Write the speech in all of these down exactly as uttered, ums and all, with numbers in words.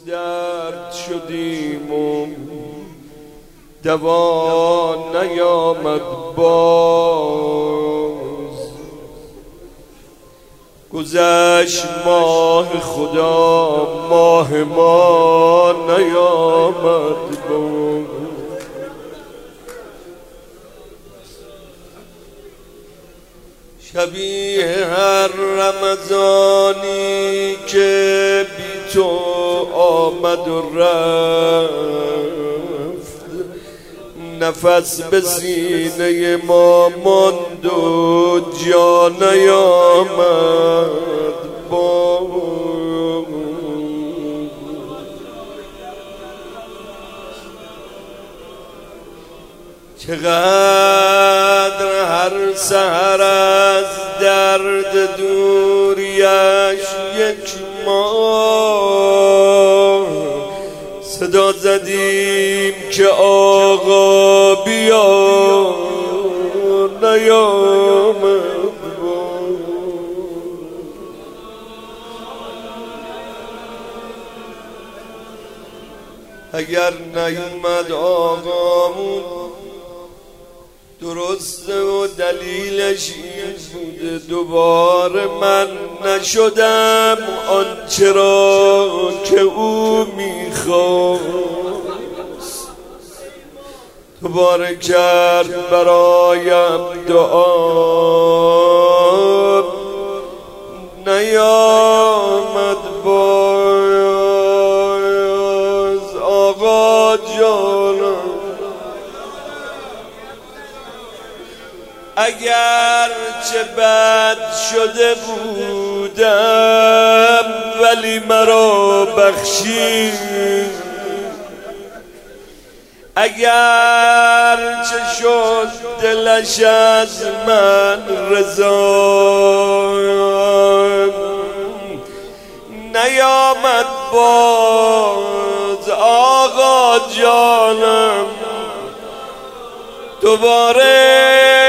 درد شدیم و دوا نیامد باز. گذشت ماه خدا ماه ما نیامد باز. شبیه هر رمضانی که بی تو آمد و رفت، نفس به سینه ما ماند و جا نیامد باز. چقدر هر سحر از درد دوریش یک ماه صدا زدیم که آقا بیا نیامد باز. اگر نیومد آقامون درسته و دلیلش این بوده دوباره من نشدم آنچه را که او میخواست. دوباره کرد برایم دعا نیامد باز. آقا جانم اگر چه بد شده بودم ولی مرا بخشید. اگر چه شد دلش از من رضا نیامد باز. آقا جانم دوباره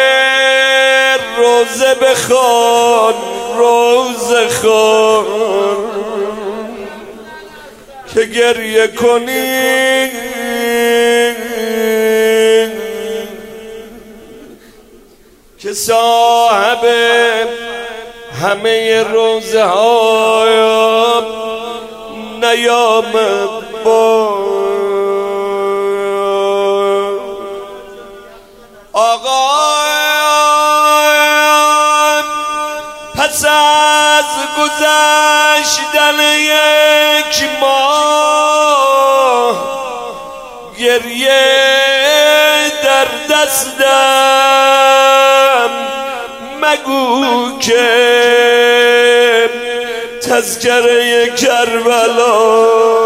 روزه بخوان روزه خوان که گریه کنی که صاحب همه روزه ها نیامد باز. آقا پس از گذشتن یک ماه گریه در دستم مگو که تذکره کربلا